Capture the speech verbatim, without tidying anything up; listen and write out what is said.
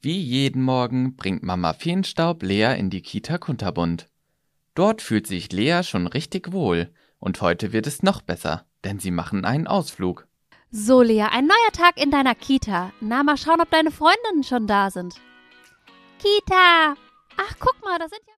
Wie jeden Morgen bringt Mama Feenstaub Lea in die Kita Kunterbunt. Dort fühlt sich Lea schon richtig wohl und heute wird es noch besser, denn sie machen einen Ausflug. So, Lea, ein neuer Tag in deiner Kita. Na, mal schauen, ob deine Freundinnen schon da sind. Kita! Ach, guck mal, da sind ja...